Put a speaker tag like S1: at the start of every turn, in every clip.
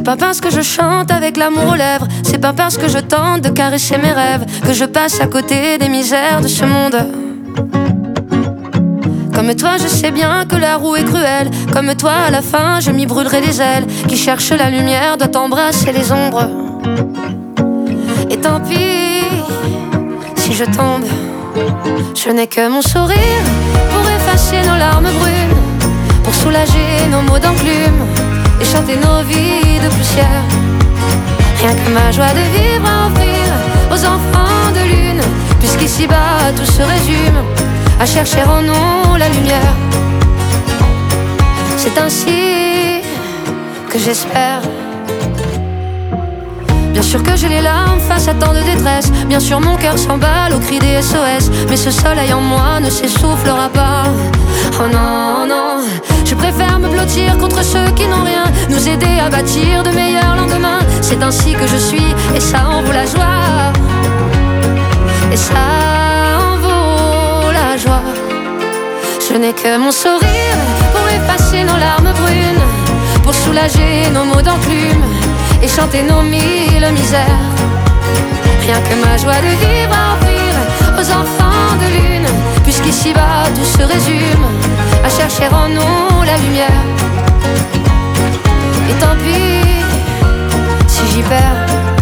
S1: pas parce que je chante avec l'amour aux lèvres, c'est pas parce que je tente de caresser mes rêves que je passe à côté des misères de ce monde. Comme toi je sais bien que la roue est cruelle, comme toi à la fin je m'y brûlerai les ailes. Qui cherche la lumière doit embrasser les ombres. Et tant pis si je tombe, je n'ai que mon sourire pour effacer nos larmes brunes, pour soulager nos maux d'enclume et chanter nos vies de poussière. Rien que ma joie de vivre à offrir aux enfants de lune, puisqu'ici-bas tout se résume à chercher en nous la lumière. C'est ainsi que j'espère. Bien sûr que j'ai les larmes face à tant de détresse, bien sûr mon cœur s'emballe au cri des SOS, mais ce soleil en moi ne s'essoufflera pas. Oh non, non, je préfère me blottir contre ceux qui n'ont rien, nous aider à bâtir de meilleurs lendemains. C'est ainsi que je suis, et ça en vaut la joie. Et ça en vaut la joie. Je n'ai que mon sourire pour effacer nos larmes brunes, pour soulager nos maux d'enclume et chanter nos mille misères. Rien que ma joie de vivre à offrir aux enfants de lune, puisqu'ici-bas tout se résume à chercher en nous la lumière. Et tant pis si j'y perds.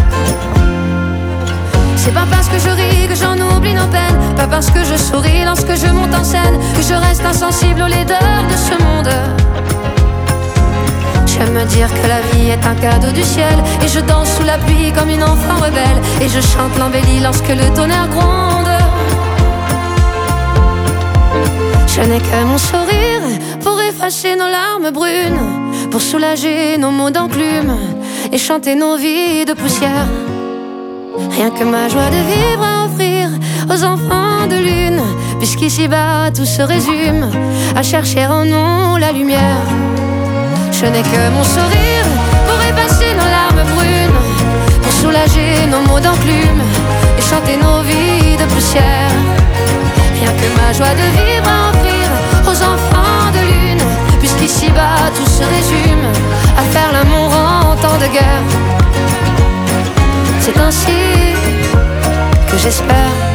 S1: C'est pas parce que je ris que j'en oublie nos peines, pas parce que je souris lorsque je monte en scène que je reste insensible aux laideurs de ce monde. J'aime me dire que la vie est un cadeau du ciel, et je danse sous la pluie comme une enfant rebelle, et je chante l'embellie lorsque le tonnerre gronde. Je n'ai que mon sourire pour effacer nos larmes brunes, pour soulager nos maux d'enclume et chanter nos vies de poussière. Rien que ma joie de vivre à offrir aux enfants de lune, puisqu'ici-bas tout se résume à chercher en nous la lumière. Je n'ai que mon sourire pour effacer nos larmes brunes, pour soulager nos maux d'enclume et chanter nos vies de poussière. Rien que ma joie de vivre à offrir aux enfants de lune, puisqu'ici-bas tout se résume à faire l'amour en temps de guerre. C'est ainsi que j'espère.